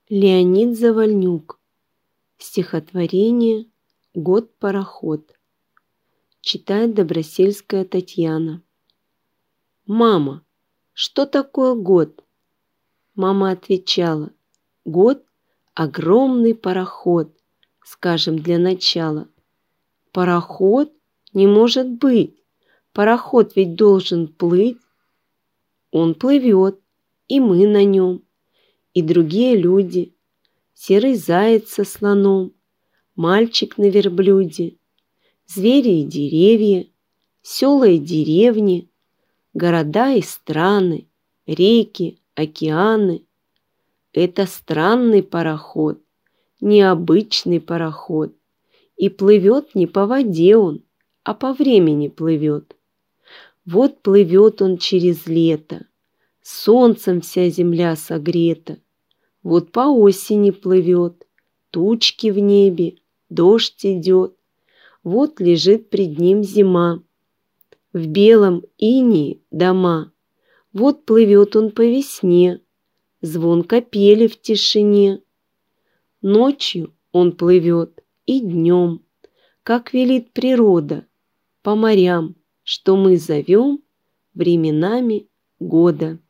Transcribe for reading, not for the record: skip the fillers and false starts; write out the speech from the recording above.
Леонид Завальнюк. Стихотворение «Год-пароход». Читает Добросельская Татьяна. «Мама, что такое год?» Мама отвечала: «Год — огромный пароход, скажем, для начала». «Пароход? Не может быть! Пароход ведь должен плыть». «Он плывет, и мы на нем, и другие люди, серый заяц со слоном, мальчик на верблюде, звери и деревья, села и деревни, города и страны, реки, океаны. Это странный пароход, необычный пароход, и плывет не по воде он, а по времени плывет. Вот плывет он через лето, солнцем вся земля согрета. Вот по осени плывет, тучки в небе, дождь идет. Вот лежит пред ним зима, в белом инее дома. Вот плывет он по весне, звонко пели в тишине. Ночью он плывет и днем, как велит природа, по морям, что мы зовем временами года.